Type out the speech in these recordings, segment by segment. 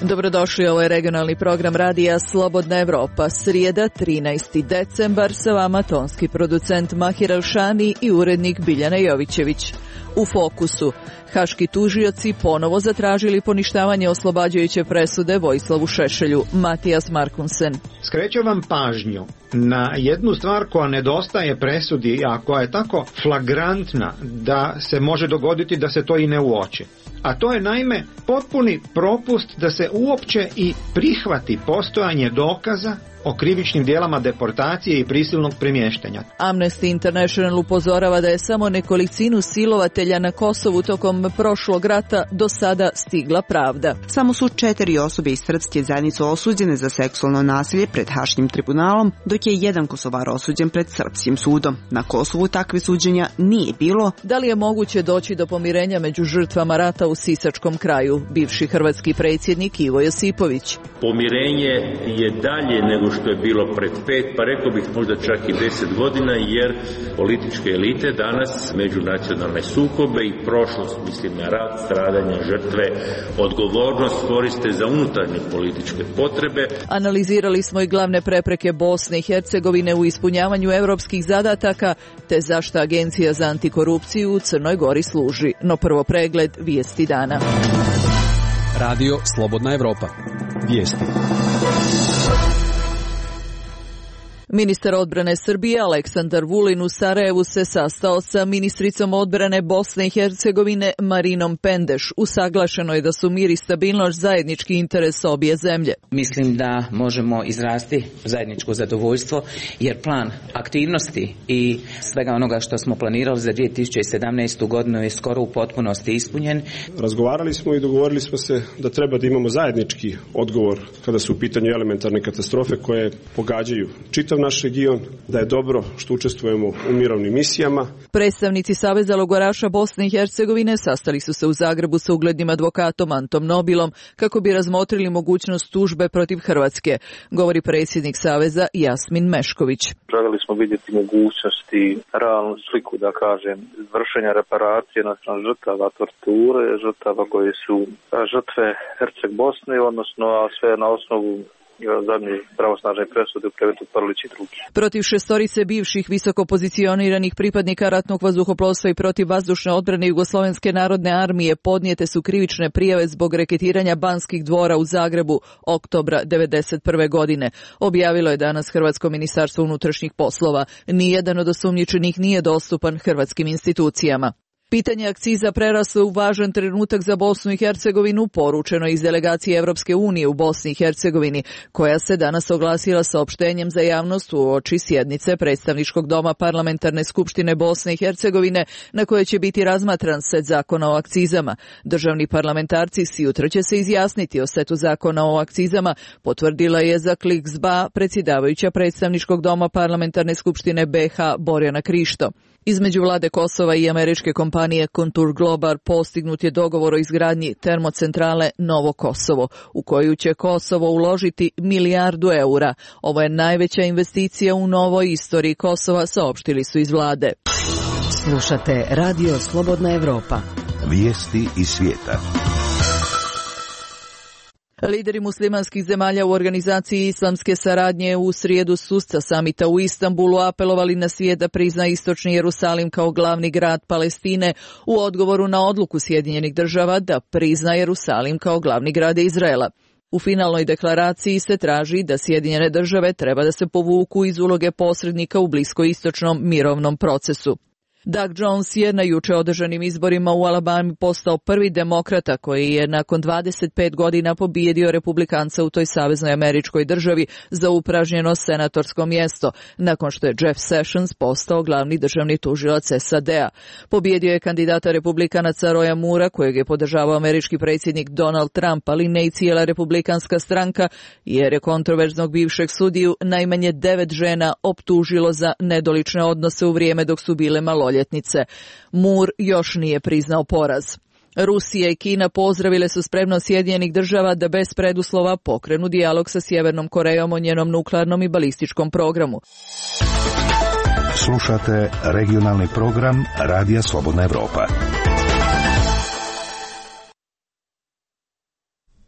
Dobrodošli, ovo je regionalni program radija Slobodna Evropa. Srijeda, 13. decembar, sa vama tonski producent Mahir Alšani i urednik Biljana Jovićević. U fokusu, haški tužioci ponovo zatražili poništavanje oslobađajuće presude Vojislavu Šešelju. Matijas Markunsen. Skrećem vam pažnju na jednu stvar koja nedostaje presudi, a koja je tako flagrantna da se može dogoditi da se to i ne uoči. A to je naime potpuni propust da se uopće i prihvati postojanje dokaza o krivičnim djelama deportacije i prisilnog premještanja. Amnesty International upozorava da je samo nekolicinu silovatelja na Kosovu tokom prošlog rata do sada stigla pravda. Samo su 4 osobe iz srpske zajednice osuđene za seksualno nasilje pred Haškim tribunalom, dok je jedan Kosovar osuđen pred srpskim sudom. Na Kosovu takve suđenja nije bilo. Da li je moguće doći do pomirenja među žrtvama rata u Sisačkom kraju? Bivši hrvatski predsjednik Ivo Josipović. Pomirenje je dalje nego što je bilo pred 5, pa rekao bih možda čak i 10 godina, jer političke elite danas međunacionalne sukobe i prošlost, mislim na rat, stradanja, žrtve, odgovornost koriste za unutarnje političke potrebe. Analizirali smo i glavne prepreke Bosne i Hercegovine u ispunjavanju europskih zadataka, te zašto Agencija za antikorupciju u Crnoj Gori služi. No prvo pregled vijesti dana. Radio Slobodna Evropa. Vijesti. Ministar odbrane Srbije Aleksandar Vulin u Sarajevu se sastao sa ministricom odbrane Bosne i Hercegovine Marinom Pendeš. Usaglašeno je da su mir i stabilnost zajednički interes obje zemlje. Mislim da možemo izrasti zajedničko zadovoljstvo, jer plan aktivnosti i svega onoga što smo planirali za 2017. godinu je skoro u potpunosti ispunjen. Razgovarali smo i dogovorili smo se da treba da imamo zajednički odgovor kada su u pitanju elementarne katastrofe koje pogađaju čitav naš region, da je dobro što učestvujemo u mirovnim misijama. Predstavnici Saveza logoraša Bosne i Hercegovine sastali su se u Zagrebu sa uglednim advokatom Antom Nobilom kako bi razmotrili mogućnost tužbe protiv Hrvatske, govori predsjednik Saveza Jasmin Mešković. Željeli smo vidjeti mogućnosti, realnu sliku, da kažem, vršenja reparacije naspram žrtava torture, žrtava koje su žrtve Herceg Bosne, odnosno sve na osnovu zadnje pravosnažne presude u predmetu Prlić i drugi. Protiv 6 bivših visoko pozicioniranih pripadnika ratnog vazduhoplovstva i protiv vazdušne odbrane Jugoslovenske narodne armije podnijete su krivične prijave zbog reketiranja Banskih dvora u Zagrebu oktobra 1991. godine. Objavilo je danas Hrvatsko ministarstvo unutrašnjih poslova. Nijedan od osumnjičenih nije dostupan hrvatskim institucijama. Pitanje akciza preraslo u važan trenutak za Bosnu i Hercegovinu, poručeno iz delegacije Evropske unije u Bosni i Hercegovini, koja se danas oglasila saopštenjem za javnost uoči sjednice Predstavničkog doma Parlamentarne skupštine Bosne i Hercegovine, na kojoj će biti razmatran set zakona o akcizama. Državni parlamentarci sutra će se izjasniti o setu zakona o akcizama, potvrdila je za Klik zba predsjedavajuća Predstavničkog doma Parlamentarne skupštine BiH Borjana Krišto. Između vlade Kosova i američke kompanije Contour Global postignut je dogovor o izgradnji termocentrale Novo Kosovo, u koju će Kosovo uložiti $1 milijardu. Ovo je najveća investicija u novoj istoriji Kosova, saopštili su iz vlade. Slušate Radio Slobodna Evropa. Vijesti iz svijeta. Lideri muslimanskih zemalja u organizaciji islamske saradnje u srijedu susca samita u Istanbulu apelovali na svijet da prizna istočni Jerusalim kao glavni grad Palestine u odgovoru na odluku Sjedinjenih država da prizna Jerusalim kao glavni grad Izraela. U finalnoj deklaraciji se traži da Sjedinjene države treba da se povuku iz uloge posrednika u bliskoistočnom mirovnom procesu. Doug Jones je na juče održanim izborima u Alabami postao prvi demokrata koji je nakon 25 godina pobijedio republikanca u toj saveznoj američkoj državi za upražnjeno senatorsko mjesto, nakon što je Jeff Sessions postao glavni državni tužilac SAD-a. Pobijedio je kandidata republikanaca Roya Moora, kojeg je podržavao američki predsjednik Donald Trump, ali ne i cijela republikanska stranka, jer je kontroverznog bivšeg sudiju najmanje 9 žena optužilo za nedolične odnose u vrijeme dok su bile maloljetnice. Moore još nije priznao poraz. Rusija i Kina pozdravile su spremnost Sjedinjenih država da bez preduslova pokrenu dijalog sa Sjevernom Korejom o njenom nuklearnom i balističkom programu. Slušate regionalni program Radija Slobodna Evropa.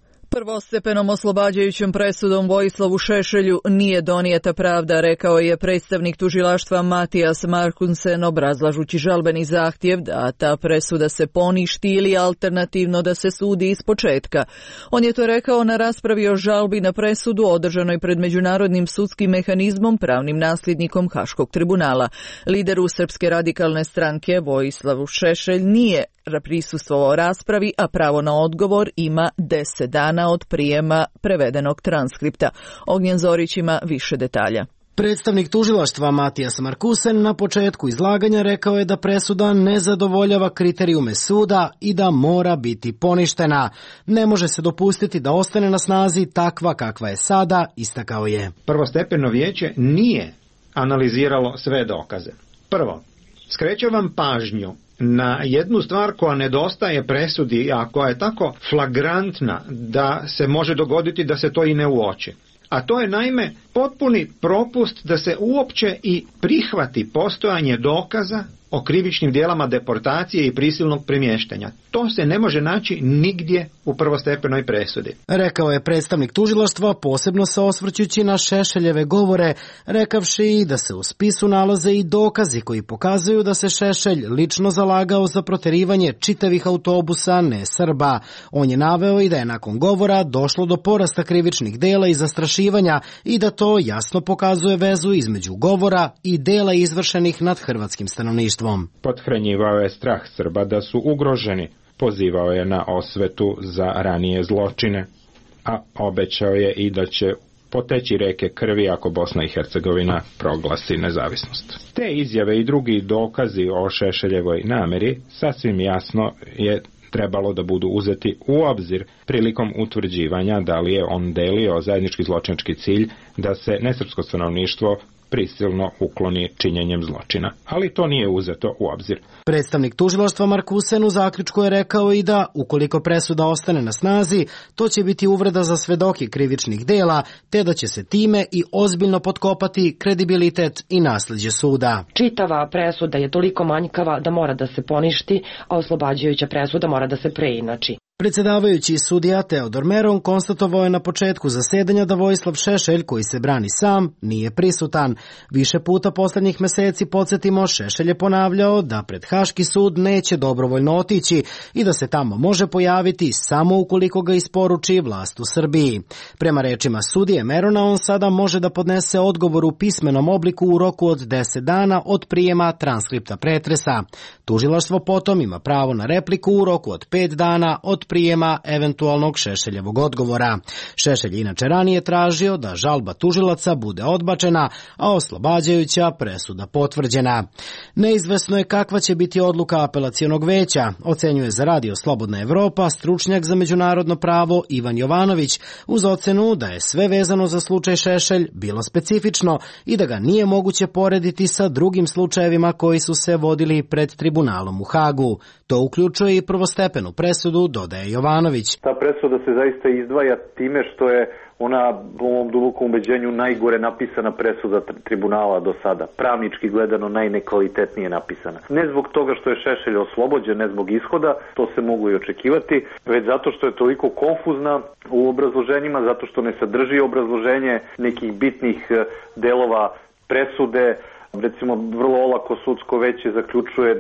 Prvostepenom oslobađajućom presudom Vojislavu Šešelju nije donijeta pravda, rekao je predstavnik tužilaštva Matijas Markunsen obrazlažući žalbeni zahtjev da ta presuda se poništi ili alternativno da se sudi ispočetka. On je to rekao na raspravi o žalbi na presudu održanoj pred Međunarodnim sudskim mehanizmom, pravnim nasljednikom Haškog tribunala. Lideru Srpske radikalne stranke Vojislavu Šešelj nije prisustvovao raspravi, a pravo na odgovor ima 10 dana od prijema prevedenog transkripta. Ognjen Zorić ima više detalja. Predstavnik tužilaštva Matijas Markusen na početku izlaganja rekao je da presuda ne zadovoljava kriterijume suda i da mora biti poništena. Ne može se dopustiti da ostane na snazi takva kakva je sada, istakao je. Prvostepeno vijeće nije analiziralo sve dokaze. Prvo, skrećem vam pažnju na jednu stvar koja nedostaje presudi, a koja je tako flagrantna da se može dogoditi da se to i ne uoči. A to je naime potpuni propust da se uopće i prihvati postojanje dokaza o krivičnim djelama deportacije i prisilnog premještanja. To se ne može naći nigdje u prvostepenoj presudi. Rekao je predstavnik tužilaštva, posebno se osvrćući na Šešeljeve govore, rekavši da se u spisu nalaze i dokazi koji pokazuju da se Šešelj lično zalagao za proterivanje čitavih autobusa ne Srba. On je naveo i da je nakon govora došlo do porasta krivičnih dela i zastrašivanja i da to jasno pokazuje vezu između govora i dela izvršenih nad hrvatskim stanovništvom. Pothranjivao je strah Srba da su ugroženi, pozivao je na osvetu za ranije zločine, a obećao je i da će poteći reke krvi ako Bosna i Hercegovina proglasi nezavisnost. Te izjave i drugi dokazi o Šešeljevoj namjeri sasvim jasno je trebalo da budu uzeti u obzir prilikom utvrđivanja da li je on delio zajednički zločinački cilj da se nesrpsko stanovništvo prisilno ukloni činjenjem zločina, ali to nije uzeto u obzir. Predstavnik tužilaštva Markusen u zaključku je rekao i da, ukoliko presuda ostane na snazi, to će biti uvreda za svedoke krivičnih dela, te da će se time i ozbiljno potkopati kredibilitet i nasleđe suda. Čitava presuda je toliko manjkava da mora da se poništi, a oslobađajuća presuda mora da se preinači. Predsjedavajući sudija Teodor Meron konstatovao je na početku zasedanja da Vojislav Šešelj, koji se brani sam, nije prisutan. Više puta posljednjih mjeseci, podsjetimo, Šešelj je ponavljao da pred Haški sud neće dobrovoljno otići i da se tamo može pojaviti samo ukoliko ga isporuči vlast u Srbiji. Prema rečima sudije Merona, on sada može da podnese odgovor u pismenom obliku u roku od 10 dana od prijema transkripta pretresa. Tužilaštvo potom ima pravo na repliku u roku od 5 dana od prijema eventualnog Šešeljevog odgovora. Šešelj inače ranije tražio da žalba tužilaca bude odbačena, a oslobađajuća presuda potvrđena. Neizvesno je kakva će biti odluka apelacionog veća, ocenjuje za Radio Slobodna Evropa stručnjak za međunarodno pravo Ivan Jovanović, uz ocenu da je sve vezano za slučaj Šešelj bilo specifično i da ga nije moguće porediti sa drugim slučajevima koji su se vodili pred tribunalom u Hagu. To uključuje i prvostepenu presudu, dodaje Jovanović. Ta presuda se zaista izdvaja time što je ona, u ovom dubokom ubeđenju, najgore napisana presuda tribunala do sada. Pravnički gledano najnekvalitetnije napisana. Ne zbog toga što je Šešelj oslobođen, ne zbog ishoda, to se mogu i očekivati, već zato što je toliko konfuzna u obrazloženjima, zato što ne sadrži obrazloženje nekih bitnih delova presude. Recimo, vrlo olako sudsko veće zaključuje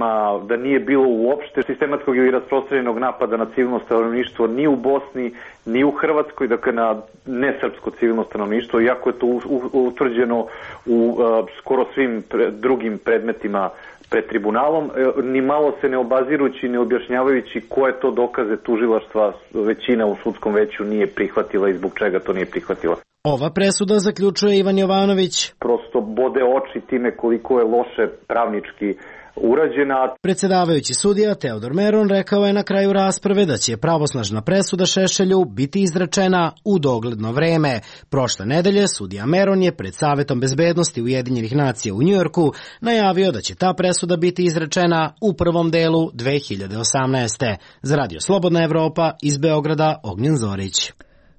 da nije bilo uopšte sistematskog ili rasprostranjenog napada na civilno stanovništvo ni u Bosni, ni u Hrvatskoj, dakle na nesrpsko civilno stanovništvo, iako je to utvrđeno u skoro svim drugim predmetima pred tribunalom, ni malo se ne obazirući, ne objašnjavajući koje to dokaze tužilaštva većina u sudskom veću nije prihvatila i zbog čega to nije prihvatila. Ova presuda, zaključuje Ivan Jovanović, prosto bode oči time koliko je loše pravnički urađena. Predsjedavajući sudija Teodor Meron rekao je na kraju rasprave da će pravosnažna presuda Šešelju biti izrečena u dogledno vreme. Prošle nedelje sudija Meron je pred Savetom bezbednosti Ujedinjenih nacija u Njujorku najavio da će ta presuda biti izrečena u prvom delu 2018. Za Radio Slobodna Evropa iz Beograda, Ognjen Zorić.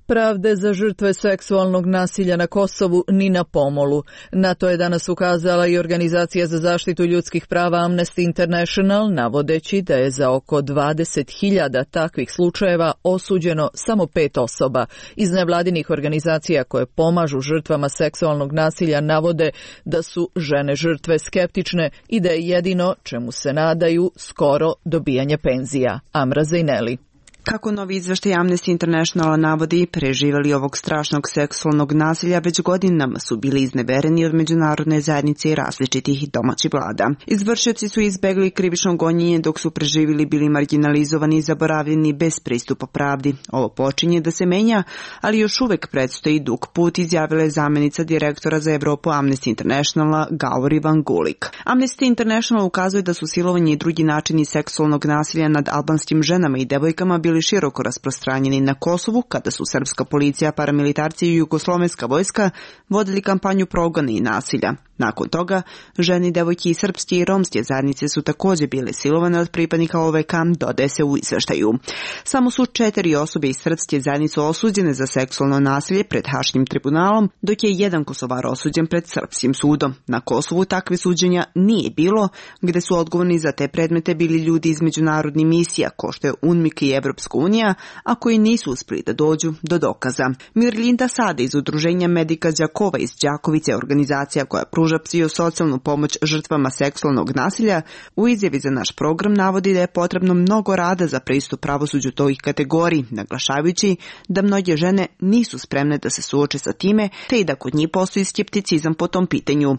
Pravde za žrtve seksualnog nasilja na Kosovu ni na pomolu. Na to je danas ukazala i Organizacija za zaštitu ljudskih prava Amnesty International, navodeći da je za oko 20.000 takvih slučajeva osuđeno samo 5 osoba. Iz nevladinih organizacija koje pomažu žrtvama seksualnog nasilja navode da su žene žrtve skeptične i da je jedino čemu se nadaju skoro dobijanje penzija. Amra Zejneli. Kako novi izveštaj Amnesty Internationala navodi, preživjeli ovog strašnog seksualnog nasilja već godinama su bili iznevereni od međunarodne zajednice i različitih domaćih vlada. Izvršioci su izbegli krivično gonjenje dok su preživjeli bili marginalizovani i zaboravljeni bez pristupa pravdi. Ovo počinje da se menja, ali još uvek predstoji dug put, izjavila je zamjenica direktora za Evropu Amnesty Internationala Gauri Van Gulik. Amnesty International ukazuje da su silovanje i drugi načini seksualnog nasilja nad albanskim ženama i devojkama bili široko rasprostranjeni na Kosovu kada su srpska policija, paramilitarci i jugoslovenska vojska vodili kampanju progona i nasilja. Nakon toga, žene, devojke i srpske i romske zajednice su također bile silovane od pripadnika OVK, dodaje se u izveštaju. Samo su 4 osobe iz srpske zajednice osuđene za seksualno nasilje pred Haškim tribunalom, dok je 1 Kosovar osuđen pred srpskim sudom. Na Kosovu takve suđenja nije bilo, gde su odgovorni za te predmete bili ljudi iz međunarodnih misija, ko što je UNMIK i Evropska unija, a koji nisu uspeli da dođu do dokaza. Mirlinda Sada iz udruženja Medika Đakova iz Đakovice, organizacija koja pruža psihosocijalnu pomoć žrtvama seksualnog nasilja, u izjavi za naš program navodi da je potrebno mnogo rada za pristup pravosuđu tih kategoriji, naglašavajući da mnoge žene nisu spremne da se suoče sa time, te i da kod njih postoji skepticizam po tom pitanju.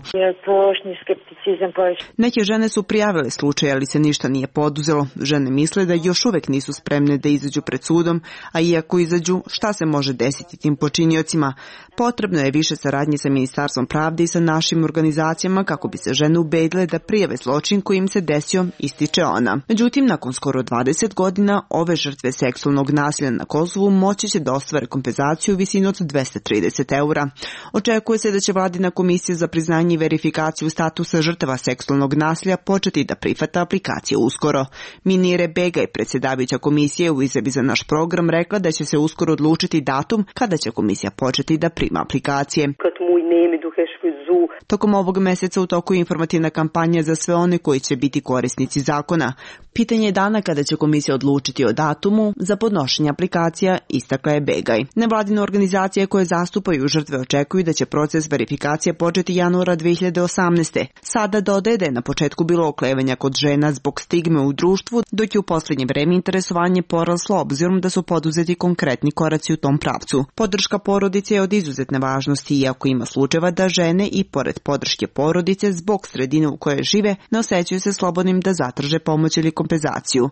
Neke žene su prijavile slučaj, ali se ništa nije poduzelo. Žene misle da još uvek nisu spremne da izađu pred sudom, a iako izađu, šta se može desiti tim počiniocima? Potrebno je više saradnje sa Ministarstvom pravde i sa našim organizacijama kako bi se žene ubedile da prijave zločin koji im se desio, ističe ona. Međutim, nakon skoro 20 godina, ove žrtve seksualnog nasilja na Kosovu moći će da ostvare kompenzaciju u visini od 230 eura. Očekuje se da će Vladina komisija za priznanje i verifikaciju statusa žrtava seksualnog nasilja početi da prihvata aplikacije uskoro. Minire Begaj, predsjedavajuća komisije, u izjavi za naš program rekla da će se uskoro odlučiti datum kada će komisija početi da prima aplikacije. Tokom ovog meseca u toku je informativna kampanja za sve one koji će biti korisnici zakona. Pitanje je dana kada će komisija odlučiti o datumu za podnošenje aplikacija, istakla je Begaj. Nevladine organizacije koje zastupaju žrtve očekuju da će proces verifikacije početi januara 2018. Sada dodaje da je na početku bilo oklevanja kod žena zbog stigme u društvu, dok je u posljednje vreme interesovanje poraslo obzirom da su poduzeti konkretni koraci u tom pravcu. Podrška porodice je od izuzetne važnosti, iako ima slučajeva da žene i pored podrške porodice zbog sredine u kojoj žive ne osjećaju se slobodnim da zatraže pomoć ili kompenzaciju.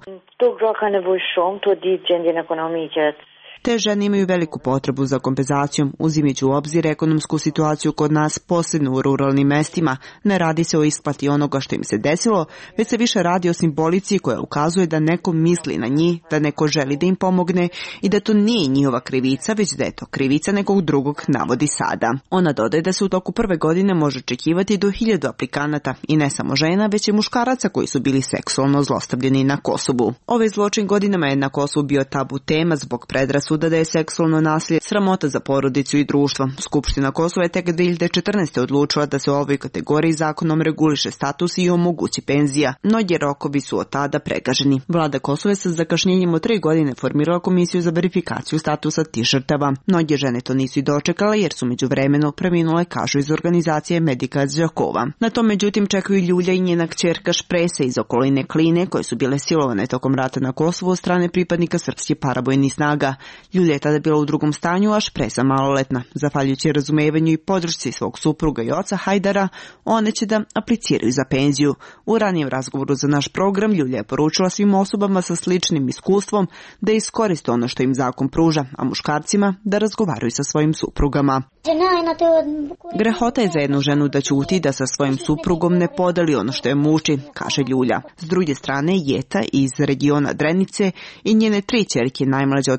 Te žene imaju veliku potrebu za kompenzacijom, uzimajući u obzir ekonomsku situaciju kod nas, posebno u ruralnim mestima. Ne radi se o isplati onoga što im se desilo, već se više radi o simbolici koja ukazuje da neko misli na njih, da neko želi da im pomogne i da to nije njihova krivica, već da je to krivica nekog drugog, navodi Sada. Ona dodaje da se u toku prve godine može očekivati do 1000 aplikanata i ne samo žena, već i muškaraca koji su bili seksualno zlostavljeni na Kosovu. Ovaj zločin godinama je na Kosovu bio tabu tema zbog predrasuda da je seksualno nasilje sramota za porodicu i društvo. Skupština Kosova je tek 2014. odlučila da se u ovoj kategoriji zakonom reguliše status i omogući penzija. Mnogi rokovi su od tada pregaženi. Vlada Kosova je sa zakašnjenjem od 3 godine formirala komisiju za verifikaciju statusa tih žrtava. Mnoge žene to nisu i dočekale jer su međuvremeno preminule, kažu iz organizacije Medika Đakova. Na to međutim čekaju Ljulja i njena kćerka Šprese iz okoline Kline koje su bile silovane tokom rata na Kosovu od strane pripadnika srpskih paravojnih snaga. Ljulja je tada bila u drugom stanju, a Špresa maloletna. Zahvaljujući razumevanju i podršci svog supruga i oca Hajdara, one će da apliciraju za penziju. U ranijem razgovoru za naš program Ljulja je poručila svim osobama sa sličnim iskustvom da iskoriste ono što im zakon pruža, a muškarcima da razgovaraju sa svojim suprugama. Grehota je za jednu ženu da ćuti, da sa svojim suprugom ne podeli ono što je muči, kaže Ljulja. S druge strane, Jeta iz regiona Drenice i njene 3 ćerke najmlađe od 13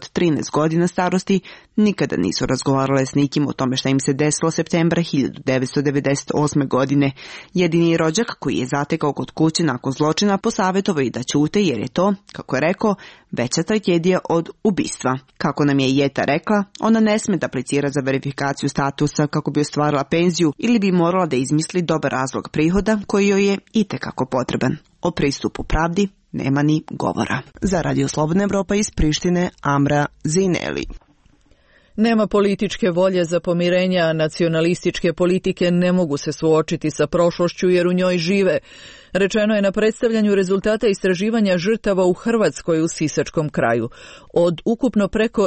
14 godina starosti, nikada nisu razgovarale s nikim o tome šta im se desilo septembra 1998. godine. Jedini rođak koji je zatekao kod kuće nakon zločina posavjetovao i da ćute jer je to, kako je rekao, veća tragedija od ubistva. Kako nam je Jeta rekla, ona ne sme da aplicira za verifikaciju statusa kako bi ostvarila penziju ili bi morala da izmisli dobar razlog prihoda koji joj je itekako potreban. O pristupu pravdi nema ni govora. Za Radio Slobodna Evropa iz Prištine, Amra Zineli. Nema političke volje za pomirenja, a nacionalističke politike ne mogu se suočiti sa prošlošću jer u njoj žive. Rečeno je na predstavljanju rezultata istraživanja žrtava u Hrvatskoj u Sisačkom kraju. Od ukupno preko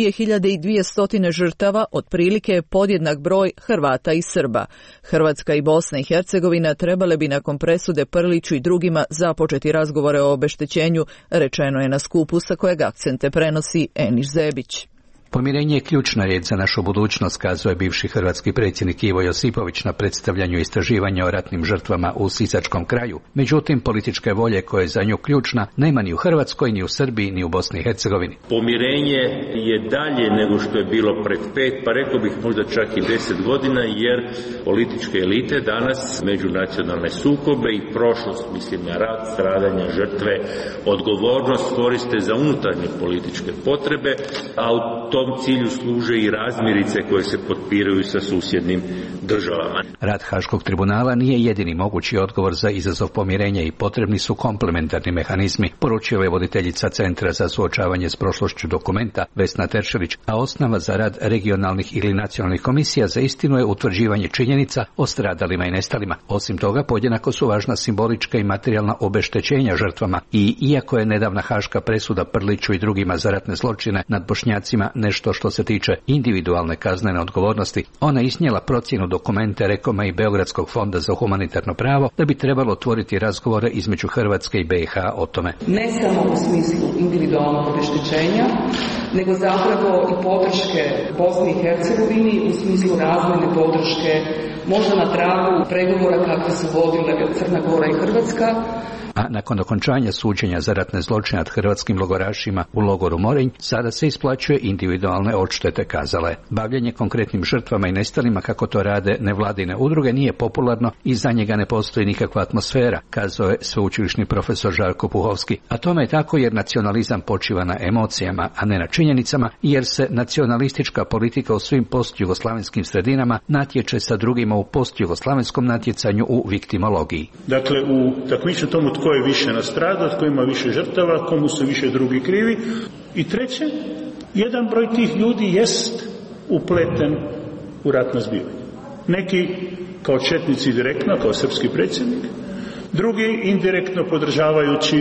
2200 žrtava, otprilike je podjednak broj Hrvata i Srba. Hrvatska i Bosna i Hercegovina trebale bi nakon presude Prliću i drugima započeti razgovore o obeštećenju, rečeno je na skupu sa kojeg akcente prenosi Enis Zebić. Pomirenje je ključna riječ za našu budućnost, kazao je bivši hrvatski predsjednik Ivo Josipović na predstavljanju istraživanja o ratnim žrtvama u Sisačkom kraju. Međutim, političke volje koja je za nju ključna nema ni u Hrvatskoj, ni u Srbiji, ni u Bosni i Hercegovini. Pomirenje je dalje nego što je bilo pred 5, pa rekao bih možda čak i 10 godina, jer političke elite danas međunacionalne sukobe i prošlost, mislim na rat, stradanja, žrtve, odgovornost koriste za unutarnje političke potrebe, a u tom cilju služe i razmirice koje se potpiraju sa susjednim državama. Rad Haškog tribunala nije jedini mogući odgovor za izazov pomirenja i potrebni su komplementarni mehanizmi, poručila je voditeljica Centra za suočavanje s prošlošću Dokumenta Vesna Teršelić, a osnova za rad regionalnih ili nacionalnih komisija za istinu je utvrđivanje činjenica o stradalima i nestalima. Osim toga, podjednako su važna simbolička i materijalna obeštećenja žrtvama i iako je nedavna haška presuda Prliću i drugima za ratne zločine nad Bošnjacima nešto što se tiče individualne kaznene odgovornosti, ona iznijela procjenu Dokumente Rekoma i Beogradskog fonda za humanitarno pravo da bi trebalo otvoriti razgovore između Hrvatske i BiH o tome. Ne samo u smislu individualnog obeštećenja, nego zapravo i podrške Bosni i Hercegovini u smislu razvojne podrške, možda na tragu pregovora kakve su vodile Crna Gora i Hrvatska. A nakon okončanja suđenja za ratne zločine nad hrvatskim logorašima u logoru Morinj, sada se isplaćuje individualne odštete, kazala je. Bavljenje konkretnim žrtvama i nestalima, kako to rade nevladine udruge, nije popularno i za njega ne postoji nikakva atmosfera, kazao je sveučilišni profesor Žarko Puhovski. A tome je tako jer nacionalizam počiva na emocijama, a ne na činjenicama, jer se nacionalistička politika u svim postjugoslavenskim sredinama natječe sa drugima u postjugoslavenskom natjecanju u viktimologiji. Dakle, u takmičenju tomu tko je više nastradao, tko ima više žrtava, komu su više drugi krivi. I treće, jedan broj tih ljudi jest upleten u ratna zbivanja. Neki kao četnici direktno, kao srpski predsjednik, drugi indirektno podržavajući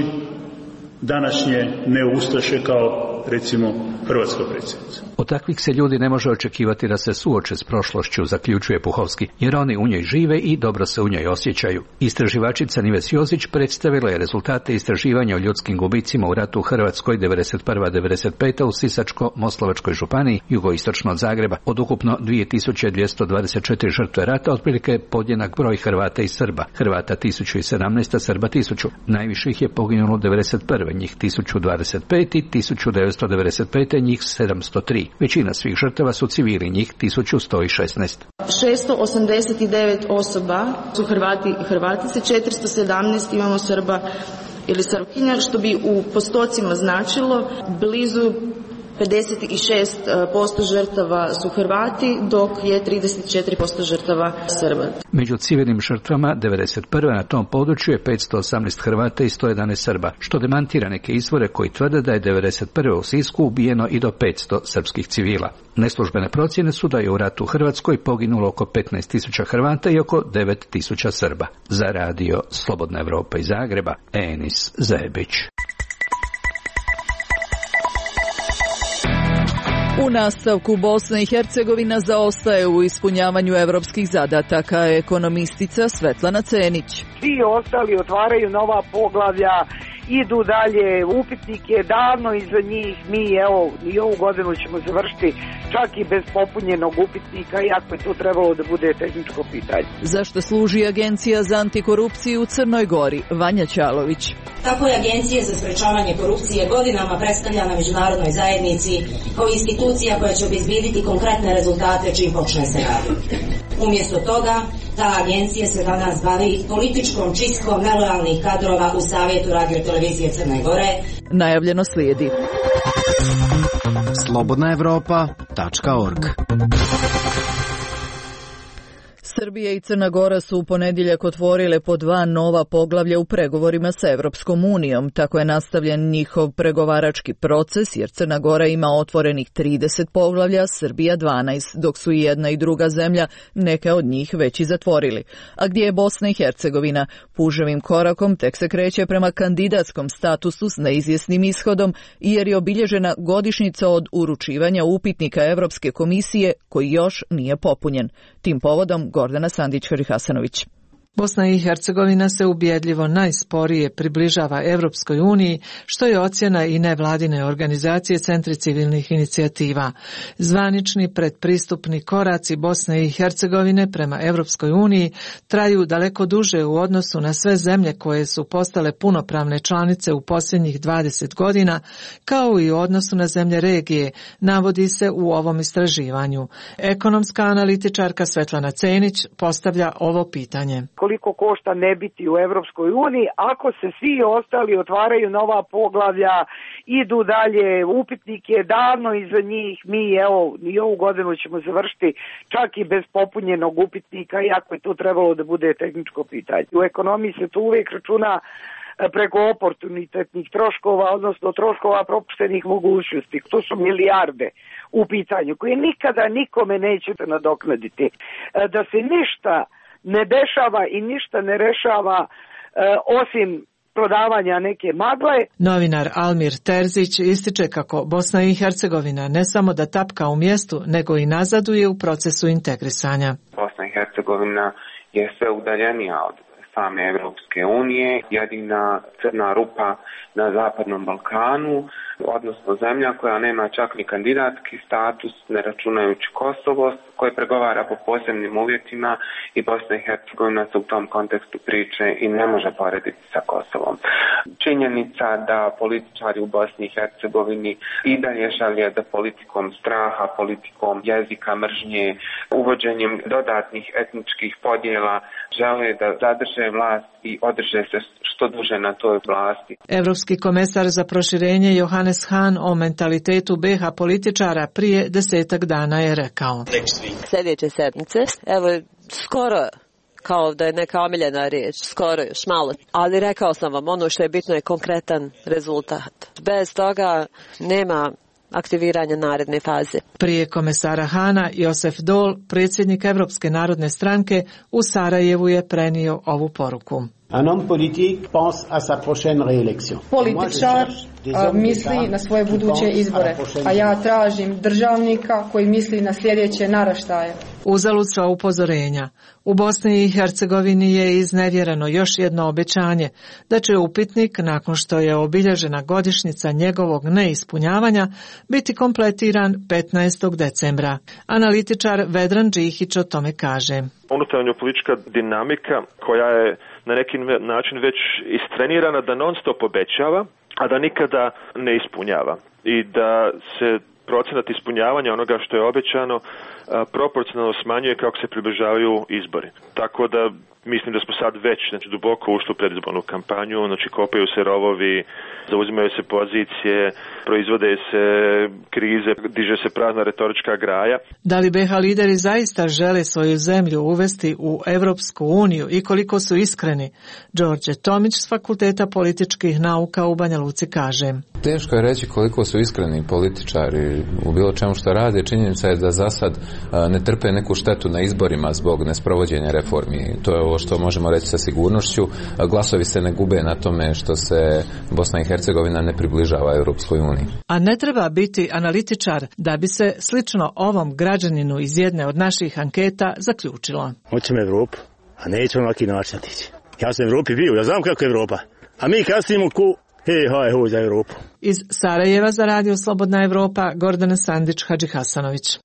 današnje neustaše kao recimo hrvatska predsjednica. Od takvih se ljudi ne može očekivati da se suoče s prošlošću, zaključuje Puhovski, jer oni u njoj žive i dobro se u njoj osjećaju. Istraživačica Nives Jozić predstavila je rezultate istraživanja o ljudskim gubicima u ratu u Hrvatskoj 1991-1995 u Sisačko-Moslavačkoj županiji, jugoistočno od Zagreba. Od ukupno 2224 žrtve rata, otprilike podjednak broj Hrvata i Srba. Hrvata 1017, Srba 1000. Najviše ih je poginulo 1991, njih 1025 i 1995, njih 703. Većina svih žrtava su civili, njih 1116. 689 osoba su Hrvati i Hrvatice, 417 imamo Srba ili Srpkinja, što bi u postocima značilo blizu 56% žrtava su Hrvati, dok je 34% žrtava Srba. Među civilnim žrtvama 1991. na tom području je 518 Hrvata i 111 Srba, što demantira neke izvore koji tvrde da je 1991. u Sisku ubijeno i do 500 srpskih civila. Neslužbene procjene su da je u ratu u Hrvatskoj poginulo oko 15.000 Hrvata i oko 9.000 Srba. Za radio Slobodna Evropa iz Zagreba, Enis Zebić. U nastavku Bosna i Hercegovina zaostaje u ispunjavanju evropskih zadataka, ekonomistica Svetlana Cenić. Svi ostali otvaraju nova poglavlja, idu dalje, upitnik je davno iza njih, mi evo i ovu godinu ćemo završiti čak i bez popunjenog upitnika, iako je to trebalo da bude tehničko pitanje. Zašto služi Agencija za antikorupciju u Crnoj Gori? Vanja Ćalović. Tako je Agencija za sprečavanje korupcije godinama predstavlja na međunarodnoj zajednici kao institucija koja će obezbijediti konkretne rezultate čim počne se raditi. Umjesto toga, ta agencija se danas bavi političkom čistkom nelojalnih kadrova u Savjetu radiotelevizije Crne Gore. Najavljeno slijedi. slobodnaevropa.org. Srbija i Crna Gora su u ponedjeljak otvorile po 2 nova poglavlja u pregovorima sa Evropskom unijom. Tako je nastavljen njihov pregovarački proces, jer Crna Gora ima otvorenih 30 poglavlja, Srbija 12, dok su i jedna i druga zemlja neke od njih već i zatvorili. A gdje je Bosna i Hercegovina? Puževim korakom tek se kreće prema kandidatskom statusu s neizvjesnim ishodom, jer je obilježena godišnjica od uručivanja upitnika Evropske komisije koji još nije popunjen. Tim povodom Gordana Sandić-Hasanović. Bosna i Hercegovina se ubjedljivo najsporije približava Evropskoj uniji, što je ocjena i nevladine organizacije Centri civilnih inicijativa. Zvanični predpristupni koraci Bosne i Hercegovine prema Evropskoj uniji traju daleko duže u odnosu na sve zemlje koje su postale punopravne članice u posljednjih 20 godina, kao i u odnosu na zemlje regije, navodi se u ovom istraživanju. Ekonomska analitičarka Svetlana Cenić postavlja ovo pitanje. Koliko košta ne biti u Evropskoj uniji ako se svi ostali otvaraju nova poglavlja, idu dalje, upitnik je davno iza njih, mi evo i ovu godinu ćemo završiti čak i bez popunjenog upitnika, iako je to trebalo da bude tehničko pitanje. U ekonomiji se to uvijek računa preko oportunitetnih troškova, odnosno troškova propuštenih mogućnosti. To su milijarde u pitanju koje nikada nikome nećete nadoknaditi. Da se ništa ne dešava i ništa ne rešava osim prodavanja neke magle. Novinar Almir Terzić ističe kako Bosna i Hercegovina ne samo da tapka u mjestu, nego i nazaduje u procesu integrisanja. Bosna i Hercegovina je sve udaljenija od same Evropske unije, jedina crna rupa na Zapadnom Balkanu, odnosno zemlja koja nema čak ni kandidatski status, ne računajući Kosovo, koje pregovara po posebnim uvjetima, i Bosna i Hercegovina se u tom kontekstu priče i ne može porediti sa Kosovom. Činjenica da političari u Bosni i Hercegovini i dalje žele da politikom straha, politikom jezika mržnje, uvođenjem dodatnih etničkih podjela žele da zadrže vlast i održe se što duže na toj vlasti. Evropski komesar za proširenje Johannes Hahn o mentalitetu BiH političara prije 10 dana je rekao: Sljedeće sedmice, evo skoro, kao da je neka omiljena riječ, skoro još malo, ali rekao sam vam, ono što je bitno je konkretan rezultat. Bez toga nema aktiviranja naredne faze. Prije komesara Hana, Josef Dol, predsjednik Evropske narodne stranke, u Sarajevu je prenio ovu poruku. Političar misli na svoje buduće izbore, a ja tražim državnika koji misli na sljedeće naraštaje. Uzalud sva upozorenja. U Bosni i Hercegovini je iznevjereno još jedno obećanje da će upitnik, nakon što je obilježena godišnjica njegovog neispunjavanja, biti kompletiran 15. decembra. Analitičar Vedran Džihić o tome kaže: Unutarnja politička dinamika koja je na neki način već istrenirana da non stop obećava, a da nikada ne ispunjava, i da se procenat ispunjavanja onoga što je obećano proporcionalno smanjuje kako se približavaju izbori. Tako da mislim da smo sad već duboko ušli u predizbornu kampanju, kopaju se rovovi, zauzimaju se pozicije, proizvode se krize, diže se prazna retorička graja. Da li BiH lideri zaista žele svoju zemlju uvesti u Evropsku uniju i koliko su iskreni? Đorđe Tomić s Fakulteta političkih nauka u Banja Luci kaže: Teško je reći koliko su iskreni političari u bilo čemu što rade. Činjenica je da za sad ne trpe neku štetu na izborima zbog nesprovođenja reformi. To je ovo što možemo reći sa sigurnošću. Glasovi se ne gube na tome što se Bosna i Hercegovina ne približava Europskoj uniji. A ne treba biti analitičar da bi se slično ovom građaninu iz jedne od naših anketa zaključilo. Hoćemo Evropu, a nećemo na ovaki način tići. Ja sam u Evropi bio, ja znam kako je Evropa. A mi kasnimo hej, haj, hu za Europu. Iz Sarajeva za Radio Slobodna Evropa, Gordana Sandić-Hadžihasanović.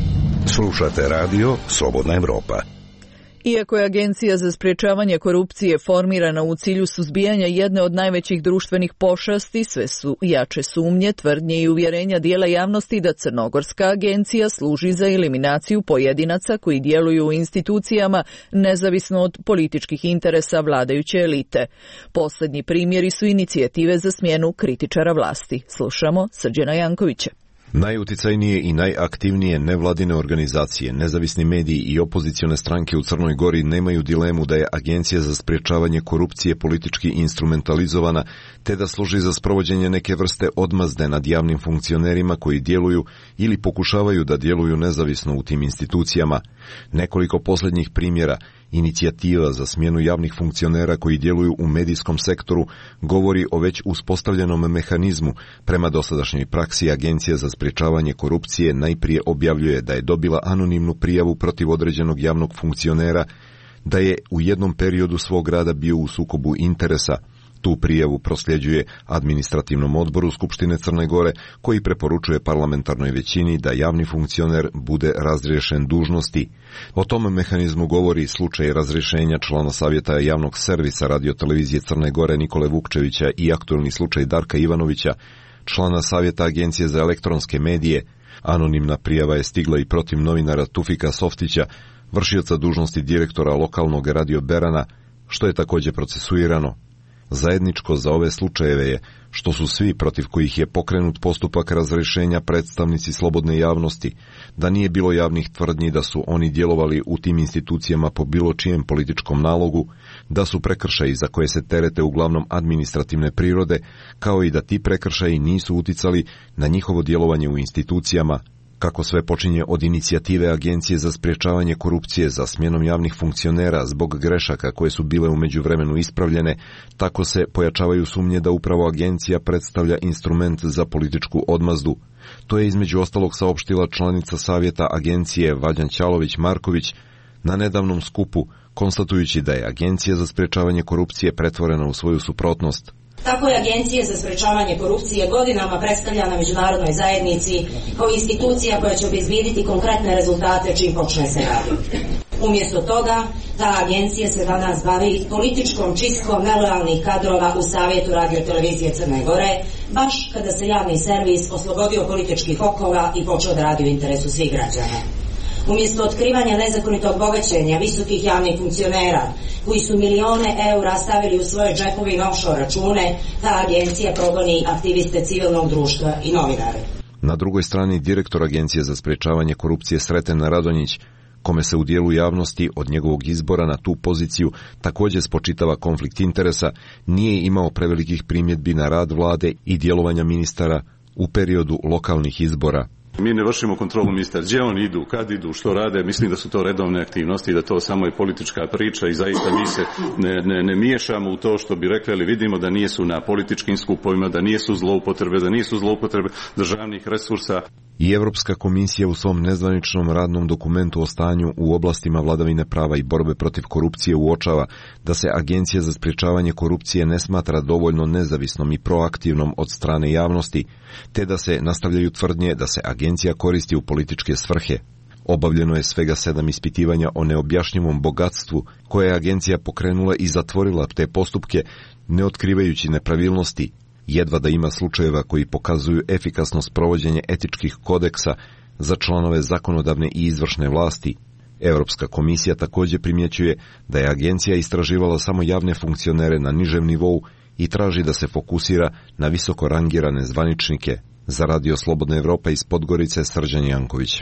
Slušate radio Slobodna Evropa. Iako je Agencija za sprječavanje korupcije formirana u cilju suzbijanja jedne od najvećih društvenih pošasti, sve su jače sumnje, tvrdnje i uvjerenja dijela javnosti da Crnogorska agencija služi za eliminaciju pojedinaca koji djeluju u institucijama nezavisno od političkih interesa vladajuće elite. Posljednji primjeri su inicijative za smjenu kritičara vlasti. Slušamo Srđana Jankovića. Najuticajnije i najaktivnije nevladine organizacije, nezavisni mediji i opozicione stranke u Crnoj Gori nemaju dilemu da je Agencija za sprječavanje korupcije politički instrumentalizovana, te da služi za sprovođenje neke vrste odmazde nad javnim funkcionerima koji djeluju ili pokušavaju da djeluju nezavisno u tim institucijama. Nekoliko posljednjih primjera inicijativa za smjenu javnih funkcionera koji djeluju u medijskom sektoru govori o već uspostavljenom mehanizmu. Prema dosadašnjoj praksi Agencija za sprječavanje korupcije najprije objavljuje da je dobila anonimnu prijavu protiv određenog javnog funkcionera, da je u jednom periodu svog rada bio u sukobu interesa. Tu prijavu prosljeđuje administrativnom odboru Skupštine Crne Gore, koji preporučuje parlamentarnoj većini da javni funkcioner bude razriješen dužnosti. O tom mehanizmu govori slučaj razrješenja člana Savjeta javnog servisa radiotelevizije Crne Gore Nikole Vukčevića i aktualni slučaj Darka Ivanovića, člana Savjeta Agencije za elektronske medije. Anonimna prijava je stigla i protiv novinara Tufika Softića, vršioca dužnosti direktora lokalnog radio Berana, što je također procesuirano. Zajedničko za ove slučajeve je što su svi protiv kojih je pokrenut postupak razrješenja predstavnici slobodne javnosti, da nije bilo javnih tvrdnji da su oni djelovali u tim institucijama po bilo čijem političkom nalogu, da su prekršaji za koje se terete uglavnom administrativne prirode, kao i da ti prekršaji nisu uticali na njihovo djelovanje u institucijama. Kako sve počinje od inicijative Agencije za sprječavanje korupcije za smjenom javnih funkcionera zbog grešaka koje su bile u međuvremenu ispravljene, tako se pojačavaju sumnje da upravo agencija predstavlja instrument za političku odmazdu. To je između ostalog saopštila članica Savjeta Agencije Valjan Ćalović-Marković na nedavnom skupu, konstatujući da je Agencija za sprječavanje korupcije pretvorena u svoju suprotnost. Tako je Agencija za sprječavanje korupcije godinama predstavljana međunarodnoj zajednici kao institucija koja će obezbijediti konkretne rezultate čim počne se raditi. Umjesto toga, ta agencija se danas bavi političkom čistkom nelojalnih kadrova u Savjetu radiotelevizije Crne Gore, baš kada se javni servis oslobodio političkih okova i počeo da radi u interesu svih građana. Umjesto otkrivanja nezakonitog bogaćenja visokih javnih funkcionera koji su milione eura stavili u svoje džepove i offshore račune, ta agencija progoni aktiviste civilnog društva i novinare. Na drugoj strani direktor Agencije za sprječavanje korupcije Sreten Radonjić, kome se u dijelu javnosti od njegovog izbora na tu poziciju također spočitava konflikt interesa, nije imao prevelikih primjedbi na rad vlade i djelovanja ministara u periodu lokalnih izbora. Mi ne vršimo kontrolu ministara, gdje oni idu, kad idu, što rade, mislim da su to redovne aktivnosti, da to samo je politička priča i zaista mi se ne miješamo u to što bi rekli, ali vidimo da nisu na političkim skupovima, da nisu zloupotrebe državnih resursa. I Europska komisija u svom nezvaničnom radnom dokumentu o stanju u oblastima vladavine prava i borbe protiv korupcije uočava da se Agencija za sprječavanje korupcije ne smatra dovoljno nezavisnom i proaktivnom od strane javnosti, te da se nastavljaju tvrdnje da se agencija koristi u političke svrhe. Obavljeno je svega 7 ispitivanja o neobjašnjivom bogatstvu koje je agencija pokrenula i zatvorila te postupke, ne otkrivajući nepravilnosti. Jedva da ima slučajeva koji pokazuju efikasnost provođenja etičkih kodeksa za članove zakonodavne i izvršne vlasti. Europska komisija također primjećuje da je agencija istraživala samo javne funkcionere na nižem nivou i traži da se fokusira na visoko rangirane zvaničnike. Za Radio Slobodna Evropa iz Podgorice, Srđan Janković.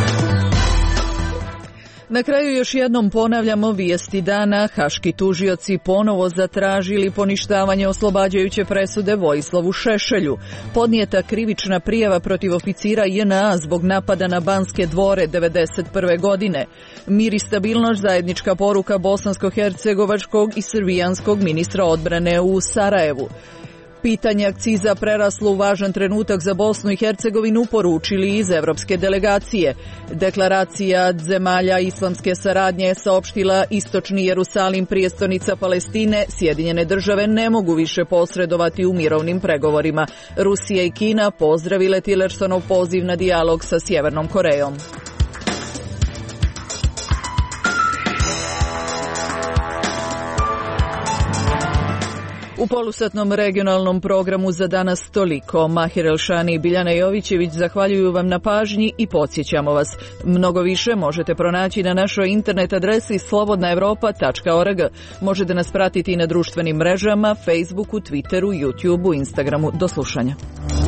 Na kraju još jednom ponavljamo vijesti dana. Haški tužioci ponovo zatražili poništavanje oslobađajuće presude Vojislavu Šešelju. Podnijeta krivična prijava protiv oficira JNA zbog napada na Banske dvore 1991. godine. Mir i stabilnost, zajednička poruka bosansko-hercegovačkog i srbijanskog ministra odbrane u Sarajevu. Pitanje akciza preraslo u važan trenutak za Bosnu i Hercegovinu, poručili iz evropske delegacije. Deklaracija zemalja islamske saradnje je saopštila istočni Jerusalim, prijestolnica Palestine, Sjedinjene države ne mogu više posredovati u mirovnim pregovorima. Rusija i Kina pozdravile Tillersonov poziv na dijalog sa Sjevernom Korejom. U polusatnom regionalnom programu za danas toliko. Mahir Elšani i Biljana Jovićević zahvaljuju vam na pažnji i podsjećamo vas. Mnogo više možete pronaći na našoj internet adresi slobodnaevropa.org. Možete nas pratiti i na društvenim mrežama, Facebooku, Twitteru, YouTubeu, Instagramu. Do slušanja.